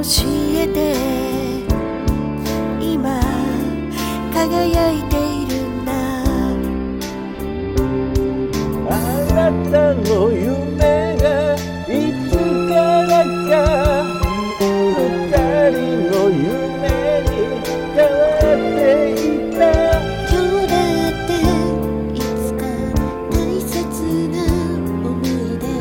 えて今輝いているんだ。 あなたの夢がいつからか二人の夢に変わっていた。 今日だっていつか大切な思い出。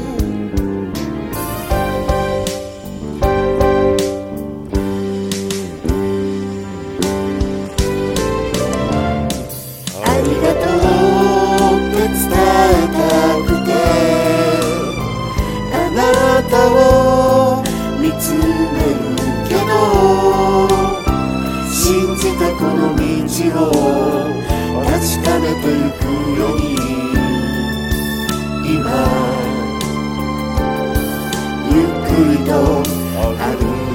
ありがとうって伝えたくてあなたを見つめるけど、信じたこの道を確かめてゆくように今ゆっくりと歩